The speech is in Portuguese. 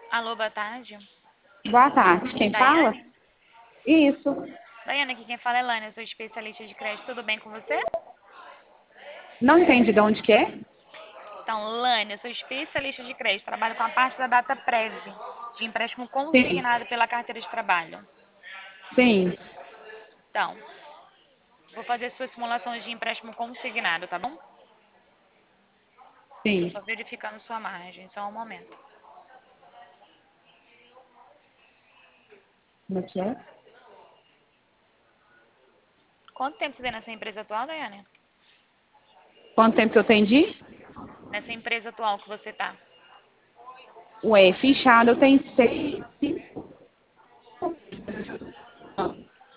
Alô, boa tarde. Boa tarde, quem fala? Daiane? Isso. Daiane, aqui quem fala é Lânia, eu sou especialista de crédito. Tudo bem com você? Não entendi de onde que é? Então, Lânia, eu sou especialista de crédito. Trabalho com a parte da data prévia, de empréstimo Sim, consignado pela carteira de trabalho. sim, Então, vou fazer suas simulações de empréstimo consignado, tá bom? Tô sim. só verificando sua margem, só um momento. Como é que é? Quanto tempo você tem nessa empresa atual, Daiane? Quanto tempo que eu atendi? Nessa empresa atual que você tá? Ué, fichado eu tenho 6